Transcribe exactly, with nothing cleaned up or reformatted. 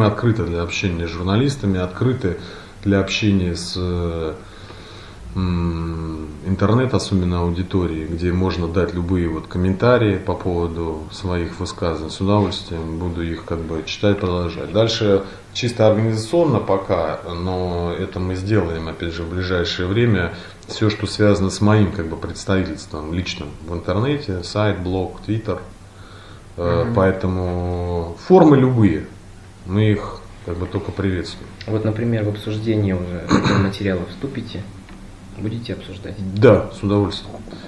открыты для общения с журналистами, открыты для общения с интернет, особенно аудитории, где можно дать любые вот комментарии по поводу своих высказываний. С удовольствием буду их как бы читать, продолжать. Дальше чисто организационно пока, но это мы сделаем, опять же, в ближайшее время. Все, что связано с моим как бы представительством личным в интернете, сайт, блог, твиттер. Mm-hmm. Поэтому формы любые, мы их как бы только приветствуем. Вот, например, в обсуждение уже материала вступите? Будете обсуждать? Да, с удовольствием.